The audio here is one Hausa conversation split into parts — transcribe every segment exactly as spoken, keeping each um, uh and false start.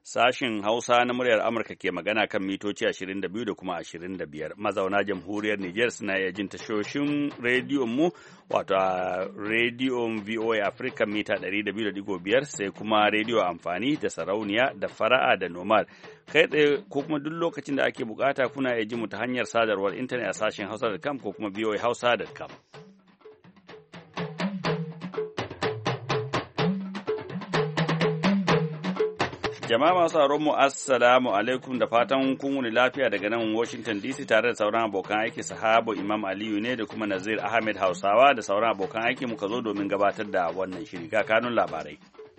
Sashin Hausa na muryar Amurka ke magana kan mitoci ashirin da biyu da kuma ashirin da biyar. Mazauna jamhuriyar Nijar suna iya jin tashoshin rediyon mu wato a rediyon V O A Africa mita ɗari da biyu da ɗigo biyar sai kuma rediyo amfani da sarauniya da fara'a da nomad. Kai tsaye ko kuma duk lokacin da ake bukata kuna iya ji mu ta hanyar sadarwar intanet a sashin hausa dot com ko kuma v o a hausa dot com. Jama'a masu sauraron mu assalamu alaikum da fatan kun wuni lafiya daga nan Washington D C tare da sauran abokan aiki sahabo Imam Aliyu ne da kuma Nazir Ahmed Hausawa da sauran abokan aiki muka zo domin gabatar da wannan shiri ga kanun labarai.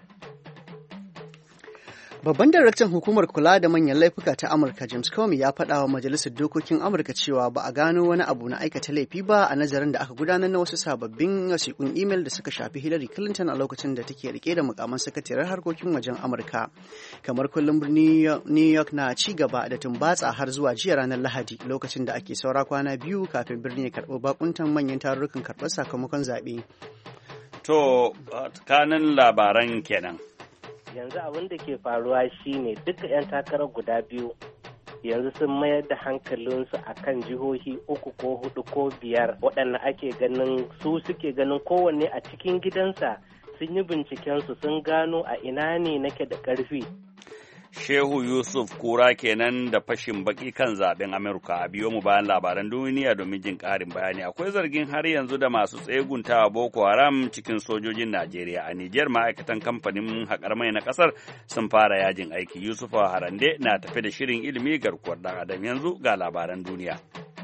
Babban daraktan hukumar kula da manyan laifuka ta Amurka James Comey ya faɗa wa Majalisar Dokokin Amurka cewa ba a gano wani abu na aikata laifi ba a nazarin da aka gudanar na wasu sababbin wasiƙun imel da suka shafi Hillary Clinton a lokacin da take rike da mukaman sakataren harkokin wajen Amurka. Kamar kullum New York na ci gaba da tumbatsa har zuwa jiya ranar Lahadi lokacin da ake saura kwana biyu kafin birni ya karɓi bakuntan manyan tarurrukan karɓar sakamakon zaɓe. To, kanin labaran kenan. Yanzu abin da ke faruwa shine duka 'yan takarar guda biyu yanzu sun mayar da hankalinsu a kan jihohi uku ko hudu ko biyar waɗanda ake ganin su suke ganin kowanne a cikin gidansa sun yi bincikensu sun gano a ina ne nake da ƙarfi. Shehu Yusuf Kura kenan da fashin baki kan zaben Amurka a biyo mu bayan labaran duniya domin jin ƙarin bayani. Akwai zargin har yanzu da masu tseguntawa Boko Haram cikin sojojin Najeriya. A Nijar ma'aikatan kamfanin haƙar mai na ƙasar sun fara yajin aiki. Yusufa Harande na tafi da shirin ilimi garkuwar ɗan adam yanzu ga labaran duniya.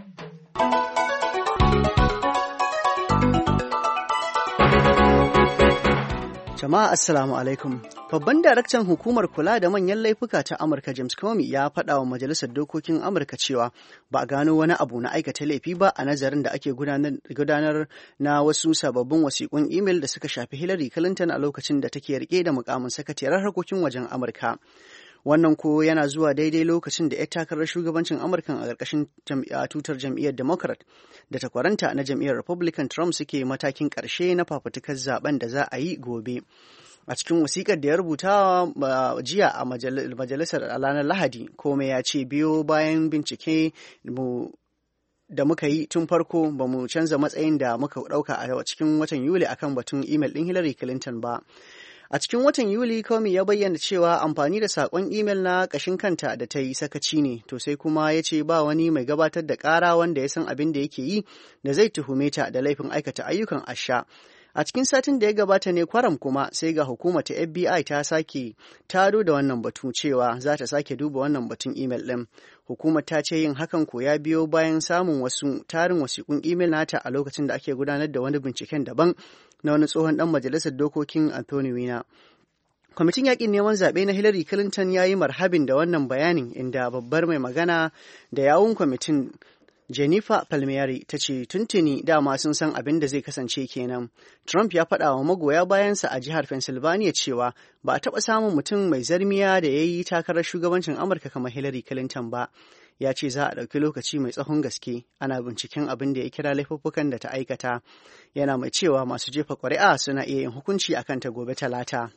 Jama'a Assalamu alaikum. Babban daraktan hukumar kula da manyan laifuka ta Amurka James Comey ya faɗa wa Majalisar Dokokin Amurka cewa ba a gano wani abu na aikata laifi ba a nazarin da ake gudanar na wasu sababbin wasiƙun imel da suka shafi Hillary Clinton a lokacin da take rike da mukamin sakataren harkokin wajen Amurka. Wannan ko yana zuwa daidai lokacin da 'yar takarar shugabancin Amurka a ƙarƙashin tutar jam'iyyar Democrat da takwaranta na jam'iyyar Republican Trump suke matakin ƙarshe na fafutukar zaben da za a yi gobe. A cikin wasiƙar da ya rubuta jiya a majalisar a ranar Lahadi, Comey ya ce biyo bayan bincike mu da muka yi tun farko ba mu canza matsayin da muka ɗauka a cikin watan Yuli akan batun imel ɗin Hillary Clinton ba. A cikin watan Yuli, Comey ya bayyana cewa amfani da saƙon imel na ƙashin kanta da ta yi sakaci ne, to sai kuma ya ce ba wani mai gabatar da ƙara wanda ya san abin da yake yi da zai tuhume ta da laifin aikata ayyukan asha. A cikin satin da ya gabata ne kwaram kuma sai ga hukumar ta F B I ta sake tado da wannan batu cewa za ta sake duba wannan batun imel ɗin. Hukumar ta ce yin hakan ko ya biyo bayan samun wasu tarin wasiƙun imel nata a lokacin da ake gudanar da wani binciken daban na wani tsohon ɗan majalisar dokokin Anthony Weiner. Kwamitin yaƙin neman zaɓe na Hillary Clinton ya yi marhabin da wannan bayanin inda babbar mai magana da yawun kwamitin Jennifer Palmieri ta ce tuntuni dama sun san abin da zai kasance kenan. Trump ya faɗa wa magoya bayansa a jihar Pennsylvania cewa ba a taɓa samun mutum mai zarmiya da ya yi takarar shugabancin Amurka kamar Hillary Clinton ba. Ya ce za a ɗauki lokaci mai tsawon gaske ana binciken abin da ya kira laifuffukan da ta aikata. Yana mai cewa masu jefa ƙuri'a suna iya yin hukunci a kanta gobe Talata.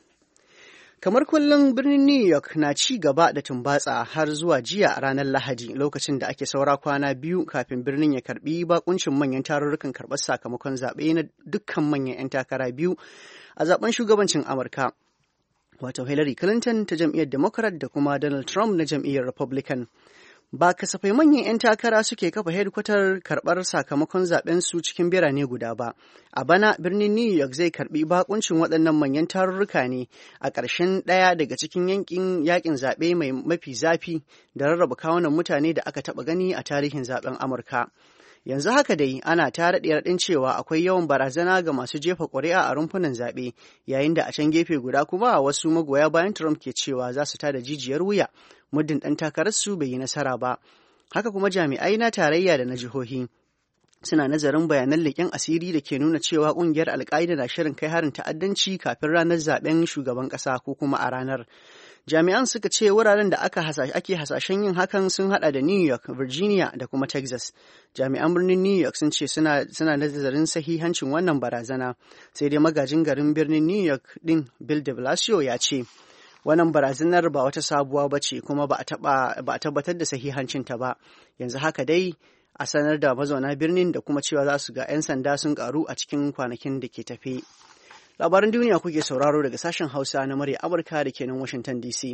Kamar kullum birnin New York na ci gaba da tumbatsa har zuwa jiya a ranar Lahadi lokacin da ake saura kwana biyu kafin birnin ya karbi bakuncin manyan tarurrukan karɓar sakamakon zaɓe na dukkan manyan 'yan takara biyu a zaben shugabancin Amurka. Wato Hillary Clinton ta jam'iyyar Democrat da kuma Donald Trump na jam'iyyar Republican. Ba kasafai manyan 'yan takara suke kafa hedkwatar karɓar sakamakon zaben su cikin birane guda ba. A bana birnin New York zai karɓi bakuncin waɗannan manyan tarurruka ne a ƙarshen ɗaya daga cikin yankin yakin zaɓe mai mafi zafi da rarraba kawunan mutane da aka taɓa gani a tarihin zaben Amurka. Yanzu haka dai ana ta raɗe raɗin cewa akwai yawan barazana ga masu jefa ƙuri'a a rumfunan zaɓe, yayin da a can gefe guda kuma wasu magoya bayan Trump ke cewa za su tada jijiyar wuya muddin ɗan takararsu bai yi nasara ba. Haka kuma jami'ai na tarayya da na jihohi suna nazarin bayanan leƙen asiri da ke nuna cewa ƙungiyar Al-Qaeda na shirin kai harin ta'addanci kafin ranar zaɓen shugaban ƙasa ko kuma a ranar. Jami'an suka ce wuraren da aka ake hasashen yin hakan sun hada da New York, Virginia da kuma Texas. Jami'an birnin New York sun ce suna, suna nazarin sahihancin wannan barazana, sai dai magajin garin birnin New York din Bill de Blasio ya ce, Wannan barazanar ba wata sabuwa ba ce kuma ba a tabbatar da sahihancinta ba. Yanzu haka dai a sanar da mazauna birnin da kuma cewa za su ga 'yan sanda sun karu a cikin kwanakin da ke tafe. Labaran duniya kuke sauraro daga sashen Hausa na murya Amurka da ke nan Washington D C.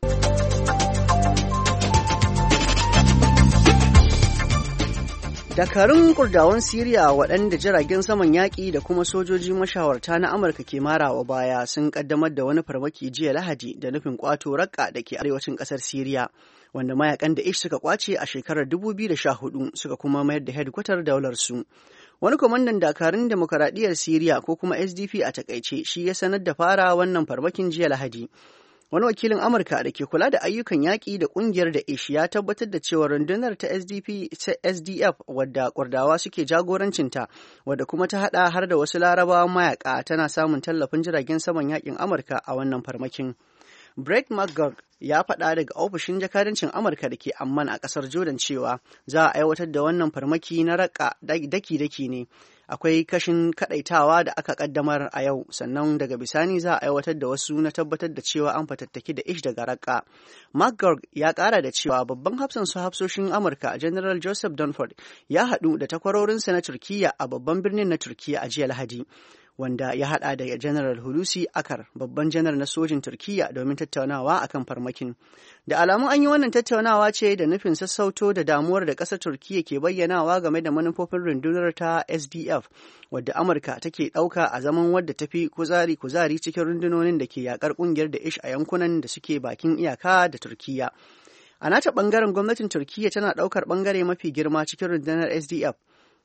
Dakarun Kurdawan Siriya waɗanda jiragen saman yaƙi da kuma sojoji mashawarta na Amurka ke marawa baya sun ƙaddamar da wani farmaki jiya Lahadi da nufin ƙwato Raqqa da ke arewacin ƙasar Siriya, wanda mayakan da ish suka ƙwace a shekarar dubu biyu da sha hudu suka kuma mayar da hedkwatar daular su. Wani kwamandan dakarun demokaradiyyar Siriya ko kuma S D P a takaice shi ya sanar da fara wannan farmakin jiya Lahadi. Wani wakilin Amurka da ke kula da ayyukan yaƙi da ƙungiyar da ish ya tabbatar da cewa rundunar ta S D P S D F wadda Kurdawa suke jagorancinta, wadda kuma ta haɗa har da wasu larabawan mayaƙa, tana samun tallafin jiragen saman yaƙin Amurka a wannan farmakin. Brett McGurk ya faɗa daga ofishin jakadancin Amurka da ke Amman a ƙasar Jordan cewa za a aiwatar da wannan farmaki na Raqqa daki-daki ne. Akwai kashin kaɗaitawa da aka ƙaddamar a yau, sannan daga bisani za a aiwatar da wasu na tabbatar da cewa an fatattaki da ish daga Raqqa. McGurk ya ƙara da cewa babban hafsan su hafsoshin Amurka General Joseph Dunford ya haɗu da takwarorinsa na Turkiyya a babban birnin na Turkiyya a jiya Lahadi, wanda ya haɗa da General Hulusi Akar, babban janar na sojin Turkiyya, domin tattaunawa akan farmakin. Da alamun an yi wannan tattaunawa ce da nufin sassauto da damuwar da ƙasar Turkiyya ke bayyanawa game da manufofin rundunar ta S D F, wadda Amurka take ɗauka a zaman wadda ta fi kuzari kuzari cikin rundunonin da ke yakar ƙungiyar da ish a yankunan da suke bakin iyaka da Turkiyya. A nata ɓangaren gwamnatin Turkiyya tana ɗaukar ɓangare mafi girma cikin rundunar S D F,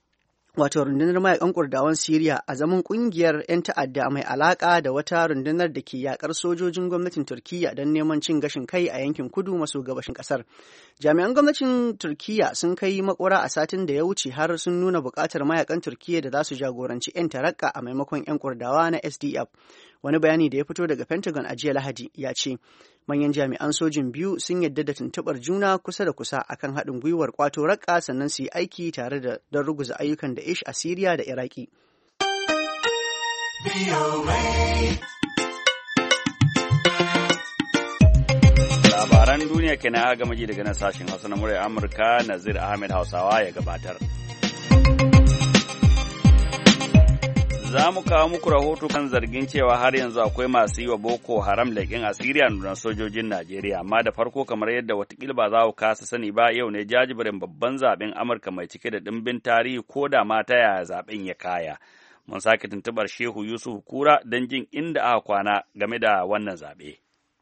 wato rundunar mayakan Kurdawan Siriya, a zaman kungiyar 'yan ta'adda mai alaka da wata rundunar da ke yakar sojojin gwamnatin Turkiyya don neman cin gashin kai a yankin kudu maso gabashin kasar. Jami'an gwamnatin Turkiyya sun kai makura a satin da ya wuce har sun nuna buƙatar mayakan Turkiyya da za su jagoranci 'yan tarakka a maimakon 'yan Kurdawa na S D F. Wani bayani da ya fito daga Pentagon a jiya Lahadi ya ce manyan jami'an sojin biyu sun yadda da tuntuɓar juna kusa da kusa akan haɗin gwiwar kwato Raqqa, sannan su yi aiki tare da don ruguza ayyukan da ish a Siriya da Iraki. Labaran duniya kenan aka gama ji daga nan sashen Hausa na muryar Amurka. Nazir Ahmed Hausawa ya gabatar. Za mu kawo muku rahoto kan zargin cewa har yanzu akwai masu yi wa Boko Haram leƙen asiri a nuna sojojin Najeriya, amma da farko kamar yadda watakila ba za ku kasa sani ba, yau ne jajibirin babban zaben Amurka mai cike da ɗimbin tarihi, ko da ma ta yaya zaben ya kaya. Mun sake tuntuɓar Shehu Yusuf Kura don jin inda aka kwana game da wannan zaɓe.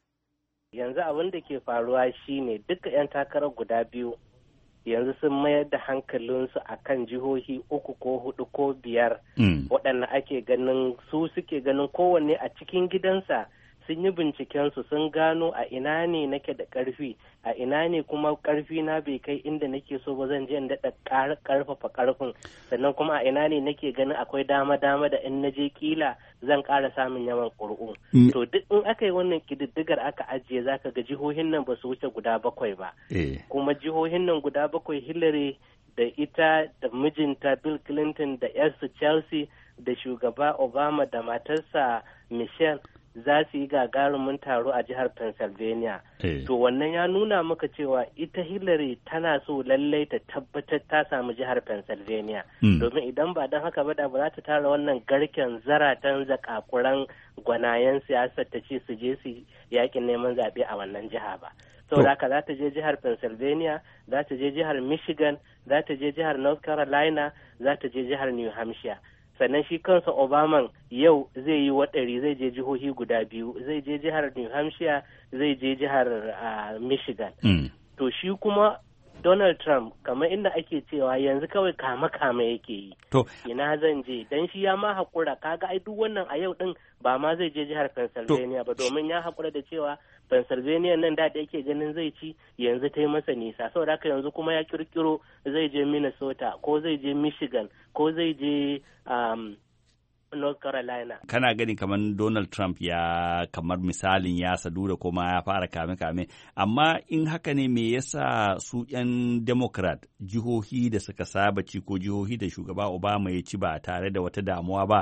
Yanzu abin da ke faruwa shine duka 'yan takarar guda biyu yanzu sun mayar da hankalinsu a kan jihohi uku ko hudu ko biyar waɗanda ake ganin su suke ganin kowanne a cikin gidansa sun yi bincikensu sun gano a ina ne nake da ƙarfi, a ina ne kuma ƙarfi na bai kai inda nake so ba, zan je in daɗa ƙarfafa ƙarfin, sannan kuma a ina ne nake ganin akwai dama-dama da in naje kila zan ƙara samun yawan ƙuri'u. Mm. To duk in aka yi wannan ƙididdigar aka ajiye za ka ga jihohin nan ba su wuce guda bakwai ba. Eh. Kuma jihohin nan guda bakwai Hillary da ita da mijinta Bill Clinton da yarsu Chelsea da shugaba Obama da matarsa Michelle za su yi gagarumin taro a jihar Pennsylvania. Hey. To wannan ya nuna maka cewa ita Hillary tana so lallai ta tabbatar ta samu jihar Pennsylvania. Mm. Domin idan ba don haka ba da ba za ta tara wannan garken zaratan zakakuran gwanayen siyasar ta ce su je su yakin neman zaɓe a wannan jiha ba. Saboda haka za ta je jihar Pennsylvania, za ta je jihar Michigan, za ta je jihar North Carolina, za ta je jihar New Hampshire. Sannan shi kansa Obama yau zai yi waɗari, zai je jihohi guda biyu, zai je jihar New Hampshire, zai je jihar uh, Michigan. Mm. To shi kuma Donald Trump kamar inda ake cewa yanzu kawai kama-kama yake yi. To ina zan je dan shi ya ma haƙura, kaga ai duk wannan a yau din ba ma zai je jihar Pennsylvania ba, domin ya haƙura da cewa Pennsylvania nan da yake ganin zai ci yanzu ta yi masa nisa, saboda haka yanzu kuma ya kirkiro zai je Minnesota ko zai je Michigan ko zai je um, North Carolina. Kana gani kamar Donald Trump ya kamar misalin ya sadu da kuma ya fara kame-kame, amma in haka ne me yasa su 'yan Democrat jihohi da suka saba ci ko jihohi da shugaba Obama ya ci ba tare da wata damuwa ba,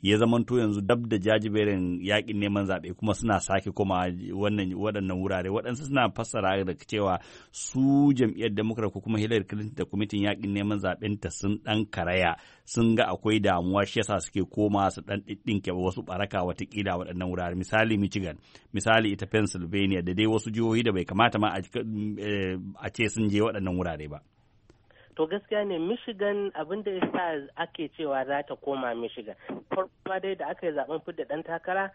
ya zamanto yanzu dab da jajiberin yakin neman zaɓe kuma suna sake koma wannan waɗannan wurare. Waɗansu suna fassara da cewa su jam'iyyar Democrat ko kuma Hillary Clinton da kwamitin yakin neman zaɓen ta sun ɗan karaya, sun ga akwai damuwa shi yasa suke koma su ɗan ɗinke wasu baraka watakila waɗannan wurare. Misali Michigan, misali ita Pennsylvania da dai wasu jihohi da bai kamata ma a ce sun je waɗannan wurare ba. To gaskiya ne Michigan abin da ya sa ake cewa za ta koma Michigan. Farko dai da aka yi zaben fidda ɗan takara,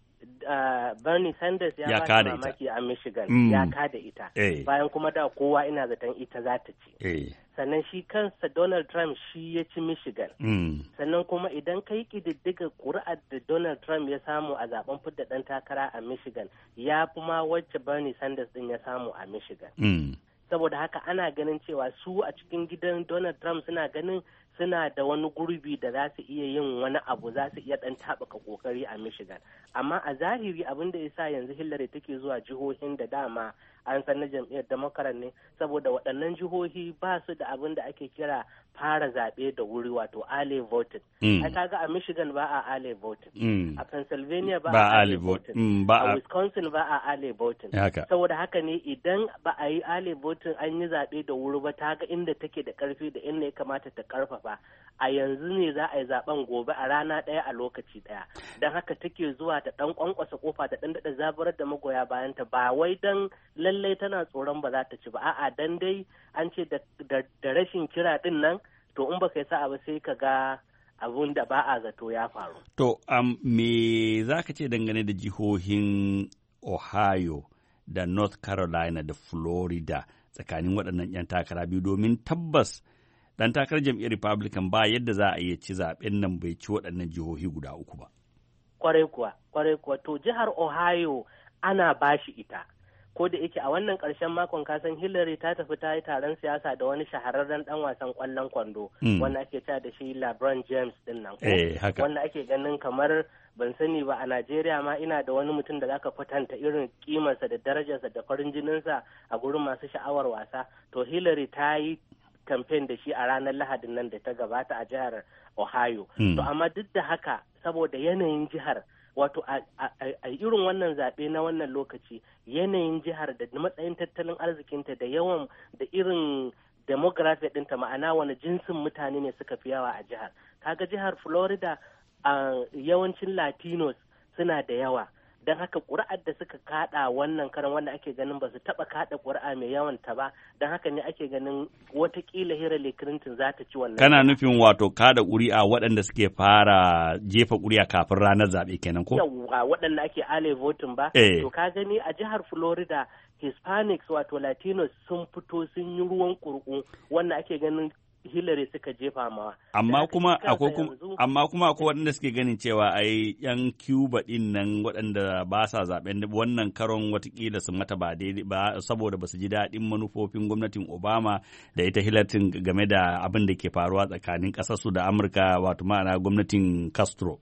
uh, Bernie Sanders ya, ya ba mamaki a Michigan, mm. ya kada ita. Hey. Bayan kuma da kowa ina zaton ita za ta ci. Hey. Sannan shi kansa Donald Trump shi ya ci Michigan. Mm. Sannan kuma idan ka yi ƙididdiga ƙuri'ar da Donald Trump ya samu a zaben fidda ɗan takara a Michigan, ya fi ma wacce Bernie Sanders ɗin ya samu a Michigan. Mm. Saboda haka ana ganin cewa su a cikin gidan Donald Trump suna ganin suna da wani gurbi da za su iya yin wani abu, za su iya ɗan taɓuka ƙoƙari a Michigan. Amma a zahiri abin da ya sa yanzu Hillary take zuwa jihohin da dama an san na jam'iyyar Democrat ne, saboda waɗannan jihohi ba su da abin da ake kira fara zaɓe da wuri, wato early voting. Mm. Ai kaga a Michigan ba a early voting. Mm. A Pennsylvania ba, ba a early voting. Mm, ba a Wisconsin ba a early voting. Haka. Saboda haka ne idan ba a yi early voting an yi zaɓe da wuri ba, ta ga inda take da ƙarfi da inda ya kamata ta ƙarfafa. A yanzu ne za a yi zaɓen gobe a rana ɗaya a lokaci ɗaya. Don haka take zuwa ta ɗan ƙwanƙwasa ƙofa ta ɗan daɗa zaburar da magoya bayanta, ba wai don lallai tana tsoron ba za ta ci ba, a'a dan dai an ce da rashin kira ɗin nan, to in baka yi sa'a ba sai ka ga abun da ba a zato ya faru. To, um, me za ka ce dangane da jihohin Ohio da North Carolina da Florida tsakanin waɗannan 'yan takara biyu, domin tabbas ɗan takarar jam'iyyar Republican ba yadda za a iya ci zaɓen nan bai ci waɗannan jihohi guda uku ba. Kwarai kuwa, kwarai kuwa. To, jihar Ohio ana bashi ita. Ko da yake a wannan ƙarshen makon kasan Hillary ta tafi ta yi taron siyasa da wani shahararren ɗan wasan ƙwallon kwando, mm. wanda ake cewa da shi LeBron James ɗin nan. Eh, haka. Wanda ake ganin kamar ban sani ba a Najeriya ma ina da wani mutum da zaka kwatanta irin kimarsa da darajarsa da farin jininsa a gurin masu sha'awar wasa. To Hillary ta yi kamfen da shi a ranar Lahadin nan da ta gabata a jihar Ohio. Mm. To amma duk da haka saboda yanayin jihar, wato a irin wannan zaɓe na wannan lokaci, yanayin jihar da matsayin tattalin arzikinta da yawan da irin demography ɗinta, ma'ana wani jinsin mutane ne suka fi yawa a jihar. Kaga jihar Florida a yawancin Latinos suna da yawa, don haka ƙuri'ar da suka kaɗa wannan karan wanda ake ganin ba su taɓa kaɗa ƙuri'a mai yawan ta ba, don haka ne ake ganin watakila Hillary Clinton za ta ci wannan. Kana nufin wato kaɗa ƙuri'a waɗanda suke fara jefa ƙuri'a kafin ranar zaɓe kenan ko? Yawwa, waɗanda ake early voting ba. Eh. To ka gani a jihar Florida Hispanics wato Latinos sun fito sun yi ruwan ƙuri'u wanda ake ganin Hillary suka jefa mawa. Amma kuma akwai amma kuma akwai waɗanda suke ganin cewa ai yan Cuba din nan waɗanda ba sa zaben wannan karon watakila su mata ba daidai ba saboda ba su ji daɗin manufofin gwamnatin Obama da ita Hillary game da abin da ke faruwa tsakanin ƙasar su da Amurka, wato ma'ana gwamnatin Castro.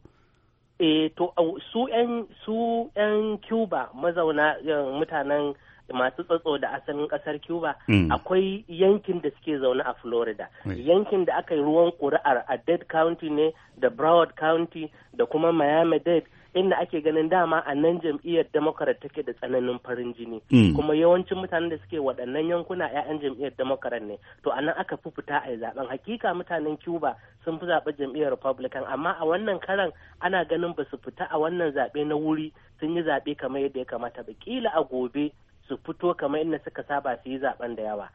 Eh to su yan su yan Cuba mazauna mutanen masu tsatso da asalin kasar Cuba, mm. akwai yankin da suke zaune a Florida. Mm. Yankin da aka yi ruwan ƙuri'ar a Dade County ne da Broward County da kuma Miami-Dade, inda ake ganin dama a nan jam'iyyar Democrat take da tsananin farin jini. Mm. Kuma yawancin mutanen da suke waɗannan yankuna 'ya'yan jam'iyyar Democrat ne. To a nan aka fi fita a yi zaben. Hakika mutanen Cuba sun fi zaɓen jam'iyyar Republican, amma a wannan karan ana ganin ba su fita a wannan zaɓe na wuri sun yi zaɓe kamar yadda ya kamata ba. Kila a gobe su fito kamar inda suka saba su yi zaben da yawa.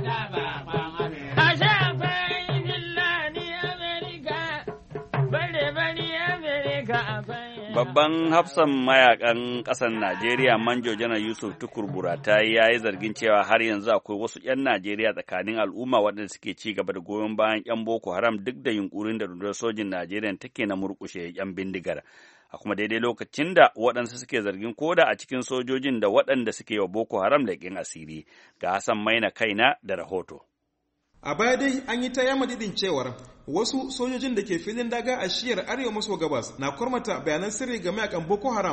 Babban hafsan mayakan ƙasar Najeriya Manjo Janar Yusuf Tukur Buratai ya yi zargin cewa har yanzu akwai wasu 'yan Najeriya tsakanin al'umma waɗanda suke ci gaba da goyon bayan 'yan Boko Haram duk da yunkurin da rundunar sojin Najeriya take na murƙushe 'yan bindigar. A kuma daidai lokacin da waɗansu suke zargin koda a cikin sojojin da waɗanda suke wa Boko Haram leƙen asiri. Ga Hassan Maina Kaina da rahoto. A baya dai an yi ta yama didin cewar wasu sojojin da ke filin daga a shiyar arewa maso gabas na kwarmata bayanan sirri ga mayakan Boko Haram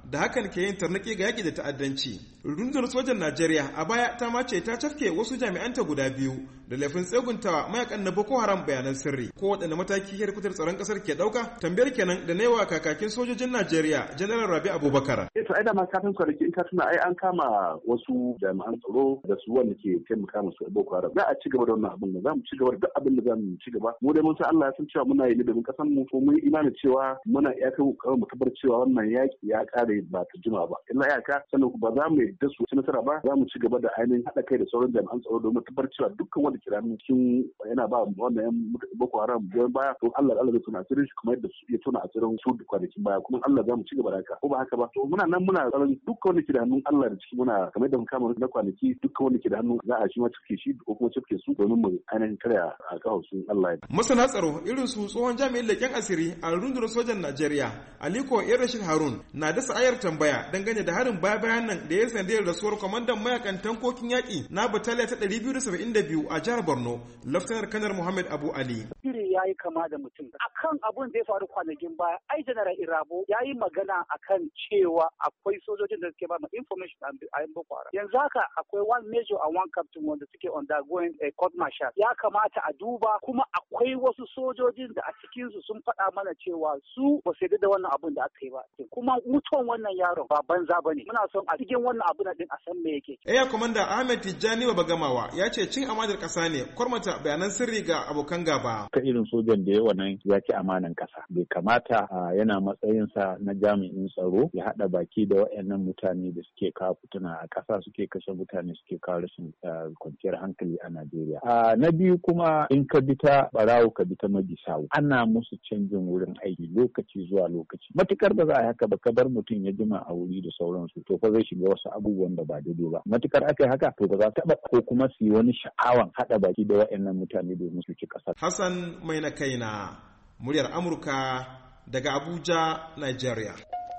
da hakan ke yin tarnaƙi ga yaƙi da ta'addanci. Rundunar sojan Najeriya a baya ta mace ta cafke wasu jami'anta guda biyu da laifin tseguntawa mayakan na Boko Haram bayanan sirri. Ko waɗanne mataki hedkwatar tsaron ƙasar ke ɗauka? Tambayar kenan da newa kakakin sojojin Najeriya General Rabi Abubakar. Eh to ai da ma kafin kwanaki in ka tuna ai an kama wasu jami'an tsaro da su wanda ke taimaka musu a Boko Haram. Za a ci gaba da wannan abin da za mu ci gaba da duk abin da za mu ci gaba. Mu dai mun san Allah ya san cewa muna yi ne domin kasan mu ko mun yi imanin cewa muna iya kai mu tabbatar cewa wannan yaƙi ya ƙare ba ta jima ba. Illa iyaka sannan ba za mu yadda su ci nasara ba, za mu ci gaba da ainihin haɗa kai da sauran jami'an tsaro domin tabbatar cewa dukkan wanda ke da cikin yana ba wannan yan Boko Haram goyon baya to Allah Allah zai tuna asirin shi kuma yadda ya tuna asirin su da kwanakin baya kuma Allah za mu ci gaba da haka ko ba haka ba to muna nan muna tsaron dukkan wanda ke da hannun Allah da ciki muna kamar yadda muka kama na kwanaki dukkan wanda ke da hannun za a shi ma cike shi ko kuma cike su domin mu ainihin karya a kawo su Allah ya. Masana tsaro irin su tsohon jami'in leƙen asiri a rundunar sojan Najeriya Aliko Irashid Harun na dasa ayar tambaya dangane da harin baya bayan nan da ya sanadiyar rasuwar kwamandan mayakan tankokin yaƙi na bataliya ta ɗari biyu da saba'in da biyu a jihar Borno Laftanar Kanar Muhammad Abu Ali. Shiri ya yi kama da mutum. Akan abun da ya faru kwanakin baya, ai General Irabo ya yi magana akan cewa akwai sojojin da suke ba ma information a yan Boko Haram. Yanzu haka akwai one major and one captain wanda suke undergoing a court martial. Ya kamata a duba kuma akwai wasu sojojin da a cikinsu sun faɗa mana cewa su ba su da wannan abun da aka yi ba. Kuma mutuwan wannan yaron ba banza ba ne. Muna son a cikin wannan abun din a san me yake. Eya Komanda Ahmed Tijjani wa Bagamawa ya ce cin amanar ƙasa ne kwarmata bayanan sirri ga abokan gaba. Ta irin sojan da yawa nan ya ci amanan ƙasa. Bai kamata yana matsayinsa na jami'in tsaro ya haɗa baki da waɗannan mutane da suke kawo fituna a ƙasa suke kashe mutane suke kawo rashin kwanciyar hankali a Najeriya. Na biyu kuma in ka bi ta barawo ka bi ta mabisawu. Ana musu canjin wurin aiki lokaci zuwa lokaci. Matukar ba za a haka ba ka bar mutum ya jima a wuri da sauransu to fa zai shiga wasu abubuwan da ba daidai ba. Matukar aka yi haka to ba za ta taɓa ko kuma su yi wani sha'awan haɗa baki da waɗannan mutane domin su ci ƙasar. Hassan mai na kaina muryar Amurka daga Abuja, Nigeria.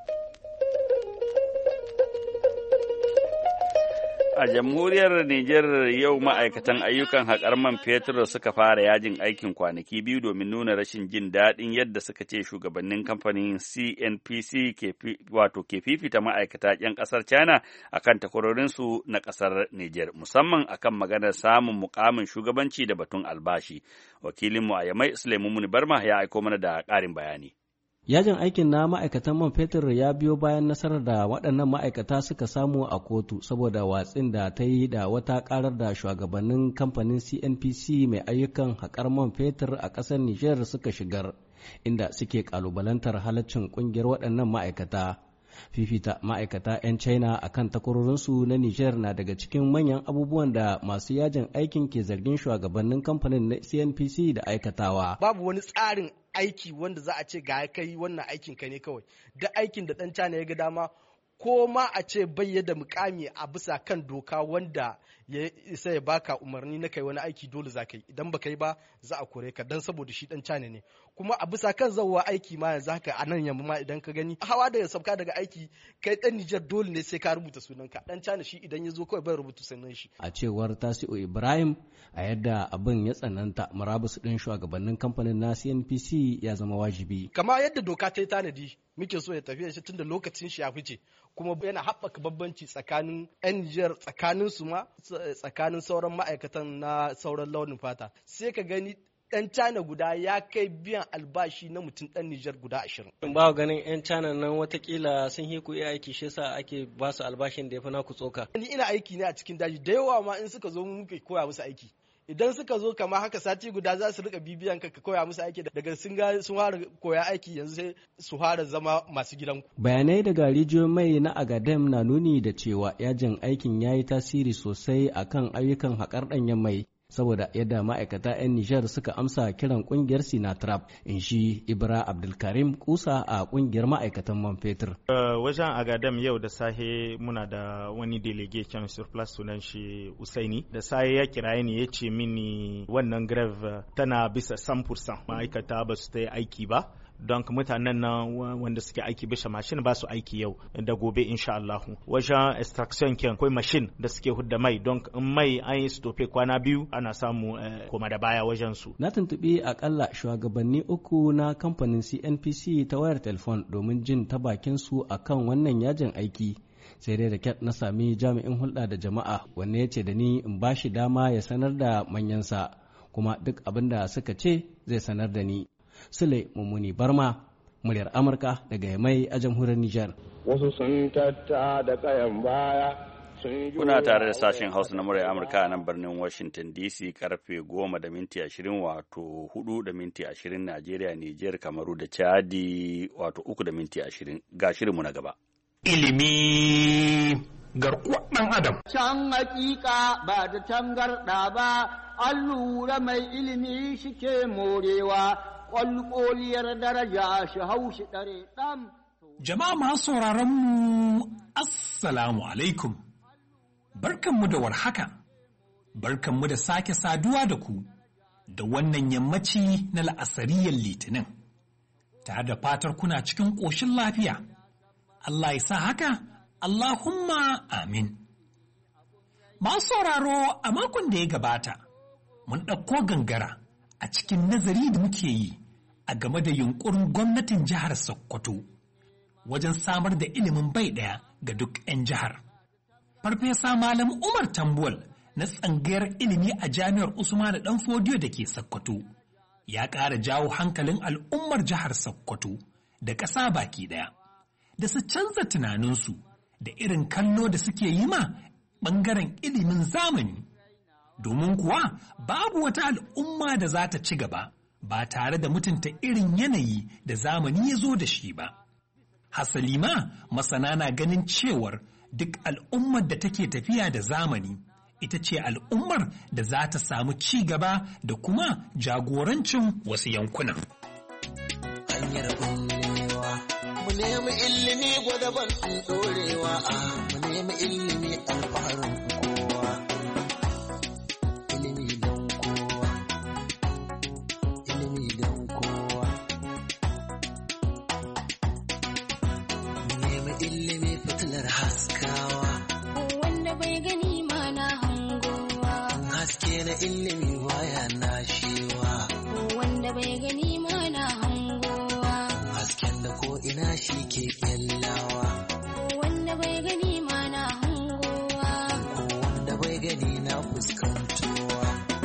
A jamhuriyar Nijar yau ma'aikatan ayyukan haƙar man fetur suka fara yajin aikin kwanaki biyu domin nuna rashin jin daɗin yadda suka ce shugabannin kamfanin C N P C ke wato ke fifita ma'aikata 'yan ƙasar China akan takwarorinsu na ƙasar Nijar, musamman akan maganar samun mukamin shugabanci da batun albashi. Wakilinmu a Yamai Sulaiman Muni Barma ya aiko mana da ƙarin bayani. Yajin aikin na ma'aikatan man fetur ya biyo bayan nasarar da waɗannan ma'aikata suka samu a kotu saboda watsin da ta yi da wata ƙarar da shugabannin kamfanin C N P C mai ayyukan haƙar man fetur a ƙasar Nijar suka shigar, inda suke ƙalubalantar halaccin ƙungiyar waɗannan ma'aikata. Fifita ma'aikata 'yan China a kan takwarorinsu na Nijar na daga cikin manyan abubuwan da masu yajin aikin ke zargin shugabannin kamfanin na C N P C da aikatawa. Babu wani tsarin aiki wanda za a ce ga kai wannan aikin ka ne kawai. Da aikin da ɗan China ya ga dama ko ma a ce bayyana mukami a bisa kan doka wanda ya isa ya baka umarni na kai wani aiki dole za ka yi, idan baka yi ba za a kore ka dan saboda shi dan China ne. Kuma a bisa kan zawwa aiki ma yanzu haka a nan yamma ma idan ka gani hawa daga sabka daga aiki kai dan Nijar dole ne sai ka rubuta sunanka, dan China shi idan ya zo kawai bai rubuta sunan shi. A cewar Tasi'u Ibrahim, a yadda abin ya tsananta murabus din shugabannin kamfanin na C N P C ya zama wajibi. Kama yadda doka ta yi tanadi muke so ya tafi shi tunda lokacin shi ya fice, kuma yana haɓaka bambanci tsakanin 'yan Nijar tsakanin su ma tsakanin sauran ma'aikatan na sauran launin fata. Sai ka gani ɗan China guda ya kai biyan albashi na mutum ɗan Nijar guda ashirin. In ba ganin 'yan China nan watakila sun yi ku iya aiki shi yasa ake ba su albashin da ya fi naku tsoka. Ni ina aiki ne a cikin daji da yawa ma in suka zo muke koya musu aiki. Idan suka zo kama haka sati guda za su rika bibiyan ka ka koya musu aiki, daga sun ga sun fara koya aiki yanzu sai su fara zama masu gidan. Bayanai daga rijiyoyin mai na Agadem na nuni da cewa yajin aikin ya yi tasiri sosai akan ayyukan haƙar ɗanyen mai, saboda yadda ma'aikata 'yan Nijar suka amsa kiran kungiyar Sinatrap, in shi Ibra Abdulkarim kusa a kungiyar ma'aikatan man fetur. Uh, wajen Agadam yau da sahe muna da wani delegation surplus sunan shi Usaini. Da sahe ya kiraye ni ya ce mini wannan greve tana bisa one hundred percent ma'aikata ba su ta yi aiki ba don mutanen nan wanda suke aiki bisa mashin ba su aiki yau da gobe insha Allah. Wajen extraction ken akwai mashin da suke hudda mai, don in mai an yi stope kwana biyu ana samu koma da baya wajen su. Na tuntuɓi akalla shugabanni uku na kamfanin C N P C ta wayar telefon domin jin ta bakin su akan wannan yajin aiki. Sai dai da kyat na sami jami'in hulɗa da jama'a wanne ya ce da ni in ba shi dama ya sanar da manyansa, kuma duk abin da suka ce zai sanar da ni. Sule Mummuni Barma, muryar Amurka daga Yamai a jamhuriyar Nijar. Wasu sun tatta da kayan baya. Kuna tare da sashen Hausa na muryar Amurka a nan birnin Washington D C karfe goma da minti ashirin wato hudu da minti ashirin Najeriya, Nijar, Kamaru da Chadi wato uku da minti ashirin. Ga shirinmu na gaba. Ilimi garkuwar ɗan Adam. Can hakika ba da tangarɗa ba, an lura mai ilimi shike morewa, ƙwalƙoliyar daraja shi haushi ɗare ɗan. Jama'a masu sauraronmu, Assalamu alaikum. Barkanmu da warhaka, barkanmu da sake saduwa da ku da wannan yammaci na la'asariyar Litinin, tare da fatar kuna cikin ƙoshin lafiya. Allah ya sa haka, Allahumma amin. Masu sauraro, a makon da ya gabata, mun ɗauko gangara a cikin nazari da muke yi a game da yunƙurin gwamnatin jihar Sokoto wajen samar da ilimin bai ɗaya ga duk 'yan jihar. Farfesa Malam Umar Tambuwal na tsangayar ilimi a Jami'ar Usman Dan Fodiyo da ke Sokoto ya ƙara jawo hankalin al'ummar jihar Sokoto da ƙasa baki ɗaya da su canza tunaninsu da irin kallo da suke yi ma ɓangaren ilimin zamani. Domin kuwa babu wata al'umma da za ta ci gaba ba tare da mutunta irin yanayi da zamani ya zo da shi ba. Hasali ma masana na ganin cewar duk al'ummar da take tafiya da zamani ita ce al'ummar da za ta samu ci gaba da kuma jagorancin wasu yankunan. Hanyar bullewa, mu nemi ilimi gwadaban ɗorewa, mu nemi ilimi alfaharin kowa. Ilimi don kowa, ilimi don kowa. Mu nemi ilimi fitilar haskawa. Wanda bai gani ma na hangowa. Haske na ilimi waya na shewa. Wanda bai gani ma na hangowa. Hasken da ko ina shi ke kyallawa. Wanda bai gani ma na hangowa. Wanda bai gani na fuskantowa.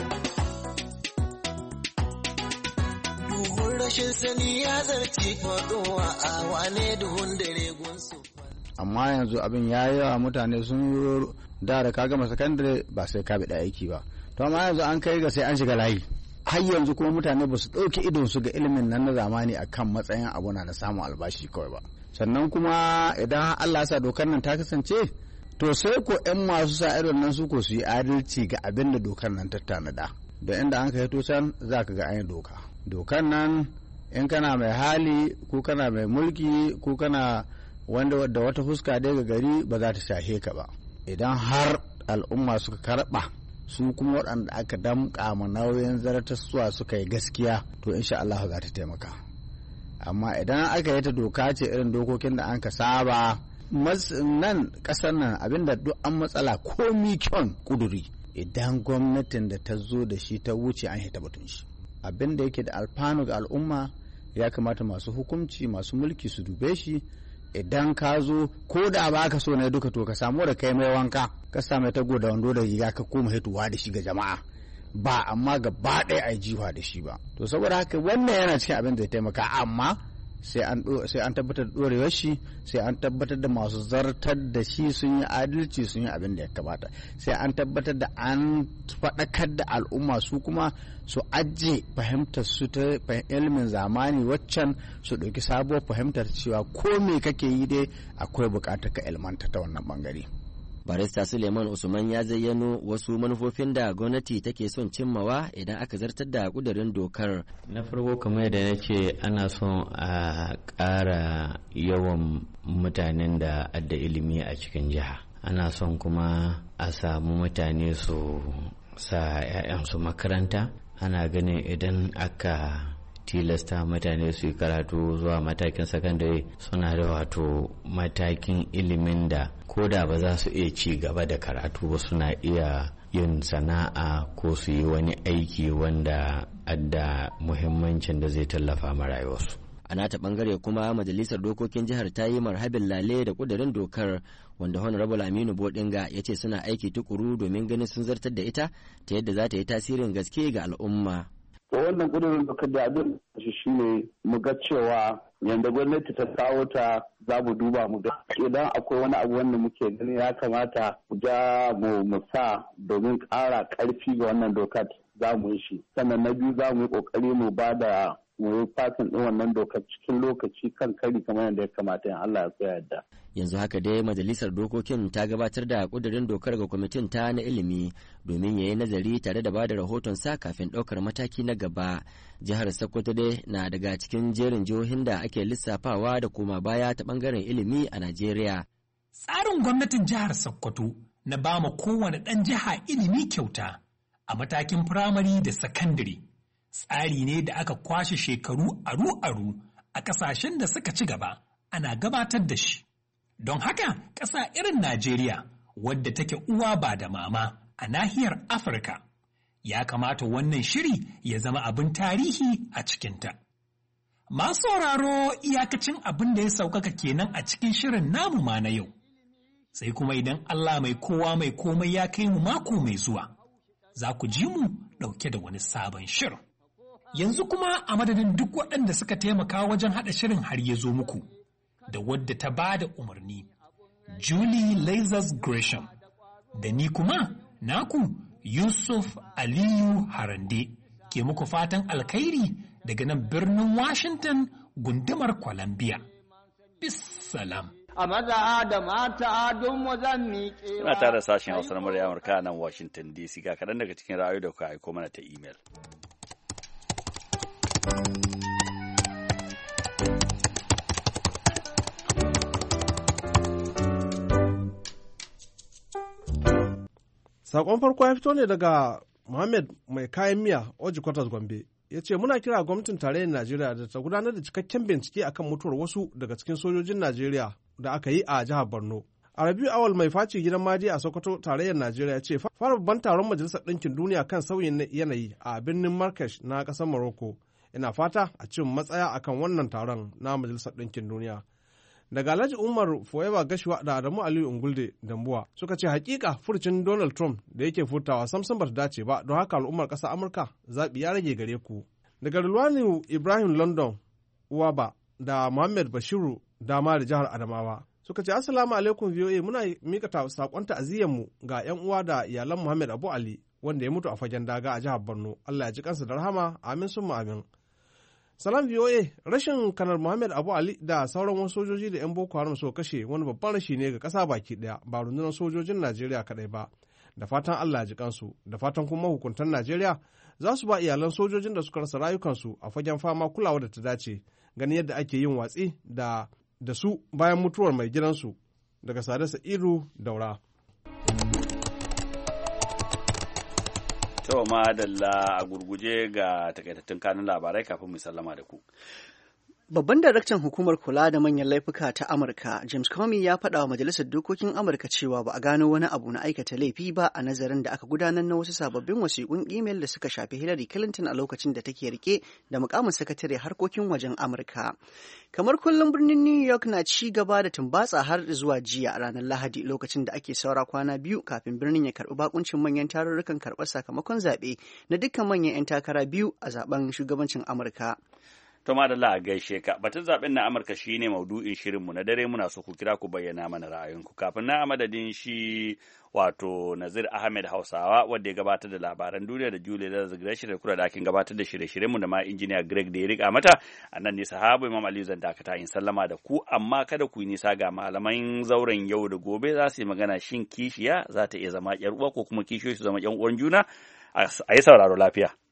Duhun rashin sani ya zarci faɗowa a wane duhun dare gunsu. Amma yanzu abin ya yi yawa, mutane sun yi da da ka gama sakandare ba sai ka bi da aiki ba, to amma yanzu an kai ga sai an shiga layi. Har yanzu kuma mutane ba su ɗauki idon su ga ilimin nan na zamani akan matsayin abu na samun albashi kawai ba. Sannan kuma idan Allah ya sa dokar nan ta kasance, to sai ko 'yan masu sa idon nan su ko su yi adalci ga abin da dokar nan ta tanada. Da inda an kai to can za ka ga an yi doka. Dokar nan in kana mai hali ko kana mai mulki ko kana wanda da wata fuska dai ga gari ba za ta shahe ka ba. Idan har al'umma suka karɓa, su kuma waɗanda aka damƙa ma nauyin zartaswa suka yi gaskiya, to insha Allah za ta taimaka. Amma idan aka yi ta doka ce irin dokokin da an ka saba nan ƙasar nan, abinda duk an matsala komi kyon kuduri, idan gwamnatin da ta zo da shi ta wuce an hita batun shi. Abinda yake da alfanu ga al'umma ya kamata masu hukunci masu mulki su dube shi. Idan ka zo ko da ba ka so ne duka, to ka samu da kai mai wanka, ka sa mai tago da wando da riga, ka koma hituwa da shi ga jama'a, ba amma gaba ɗaya a jiwa da shi ba. To saboda haka wannan yana cikin abin da ya taimaka, amma sai an sai an tabbatar da dorewar shi, sai an tabbatar da masu zartar da shi sun yi adalci, sun yi abin da ya kamata, sai an tabbatar da an faɗakar da al'umma su kuma su ajiye fahimtar su ta ilimin zamani waccan, su ɗauki sabuwar fahimtar cewa ko me kake yi dai akwai buƙatar ka ilmanta ta wannan bangare. Barista Suleiman Usman ya zayyano wasu manufofin da gwamnati take son cimmawa idan aka zartar da kudirin dokar. Na farko, kamar yadda na ce, ana son a ƙara yawan mutanen da adda ilimi a cikin jiha. Ana son kuma a samu mutane su sa 'ya'yansu makaranta. Ana ganin idan aka tilasta mutane su yi karatu zuwa matakin sakandare suna da wato matakin ilimin da ko da ba za su iya ci gaba da karatu ba suna iya yin sana'a ko su yi wani aiki wanda adda muhimmancin da zai tallafa ma rayuwarsu. A nata bangare kuma majalisar dokokin jihar ta yi marhabin lale da kudirin dokar wanda honorable Aminu Bodinga ya ce suna aiki tukuru domin ganin sun zartar da ita ta yadda za ta yi tasirin gaske ga al'umma. To wannan kudirin dokar da abin shi shine mu ga cewa yanda gwamnati ta kawo ta za mu duba mu ga idan akwai wani abu wanda muke gani ya kamata mu ja mu mu sa domin ƙara ƙarfi ga wannan dokar za mu yi shi. Sannan na biyu za mu yi ƙoƙari mu ba da mu yi fasin ɗin wannan dokar cikin lokaci kan kari kamar yadda ya kamata in Allah ya so yadda. Yanzu haka dai majalisar dokokin ta gabatar da kudirin dokar ga kwamitin ta na ilimi domin ya yi nazari tare da bada rahoton sa kafin ɗaukar mataki na gaba. Jihar Sokoto dai na daga cikin jerin jihohin da ake lissafawa da koma baya ta bangaren ilimi a Najeriya. Tsarin gwamnatin jihar Sokoto na ba ma kowane ɗan jiha ilimi kyauta a matakin firamare da sakandare. Tsari ne da aka kwashe shekaru aru-aru a ƙasashen da suka ci gaba ana gabatar da shi. Don haka ƙasa irin Najeriya wadda take uwa ba da mama a nahiyar Afirka ya kamata wannan shiri ya zama abin tarihi a cikinta. Masu sauraro iyakacin abin da ya sauƙaƙa kenan a cikin shirin namu ma na yau. Sai kuma idan Allah mai kowa mai komai ya kai mu mako mai zuwa, za ku ji mu ɗauke da wani sabon shirin. Yanzu kuma a madadin duk waɗanda suka taimaka wajen haɗa shirin har ya zo muku, da wadda ta ba da umarni, Julie Lazarus Gresham, da ni kuma naku Yusuf Aliyu Harande, ke muku fatan alkhairi daga nan birnin Washington gundumar Columbia. Bissalam. A maza da mata don mu zan miƙe. Suna tare da sashen Hausa na murya Amurka nan Washington D C, ga kaɗan daga cikin ra'ayoyi da kuka aiko mana ta imel. Sakon farko ya fito ne daga Muhammad mai kayan miya Oji Kwatas Gombe. Ya ce muna kira gwamnatin tarayyar Najeriya da ta gudanar da cikakken bincike akan mutuwar wasu daga cikin sojojin Najeriya da aka yi a jihar Borno. A Rabiu Awal mai faci gidan Madi a Sokoto tarayyar Najeriya ya ce fara babban taron Majalisar Ɗinkin Duniya kan sauyin yanayi a birnin Marrakesh na ƙasar Morocco. Ina fata a cin matsaya akan wannan taron na Majalisar Ɗinkin Duniya. Daga Alhaji Umar Forever Gashuwa da Adamu Aliyu Ungulde Dambuwa suka ce hakika furucin Donald Trump da yake furtawa samsam bata dace ba, don haka al'ummar ƙasar Amurka zaɓi ya rage gare ku. Daga Rulwani Ibrahim London Uwaba da Muhammad Bashiru Dama da jihar Adamawa suka ce assalamu alaikum V O A, muna mika saƙon ta'aziyyarmu ga 'yan uwa da iyalan Muhammad Abu Ali wanda ya mutu a fagen daga a jihar Borno. Allah ya ji kansa da rahama, amin summa amin. Salam V O A, rashin kanar Muhammad Abu Ali da sauran wasu sojoji da 'yan Boko Haram suka kashe wani babban rashi ne ga ƙasa baki ɗaya, ba rundunar sojojin Najeriya kaɗai ba. Da fatan Allah ya ji kansu, da fatan kuma hukuntan Najeriya za su ba iyalan sojojin da suka rasa rayukansu a fagen fama kulawa da ta dace, ganin yadda ake yin watsi da, da su bayan mutuwar mai gidansu. Daga Sade Sa'idu Daura. To madalla, a gurguje ga takaitattun kanun labarai kafin mu sallama da ku. Babban daraktan hukumar kula da manyan laifuka ta Amurka, James Comey, ya faɗa wa Majalisar Dokokin Amurka cewa ba a gano wani abu na aikata laifi ba a nazarin da aka gudanar na wasu sababbin wasiƙun imel da suka shafi Hillary Clinton a lokacin da take rike da mukamin sakatare harkokin wajen Amurka. Kamar kullum birnin New York na ci gaba da tumbatsa har zuwa jiya a ranar Lahadi, lokacin da ake saura kwana biyu kafin birnin ya karɓi bakuncin manyan tarurrukan karɓar sakamakon zaɓe na dukkan manyan 'yan takara biyu a zaben shugabancin Amurka. To madalla a gaishe ka, batun zaben na Amurka shine maudu'in shirinmu na dare, muna so ku kira ku bayyana mana ra'ayinku. Kafin na a madadin shi wato Nazir Ahmed Hausawa wanda ya gabatar da labaran duniya da Julie da Zagreshi da kura da akin gabatar da shirye-shiryenmu da ma injiniya Greg da ya rika mata, a nan ne sahabu Imam Aliyu zan dakata in sallama da ku, amma kada ku yi nisa ga malaman zauren yau da gobe za su yi magana shin kishiya za ta iya zama 'yar uwa ko kuma kishiyoyi su zama 'yan uwan juna. A yi sauraro lafiya.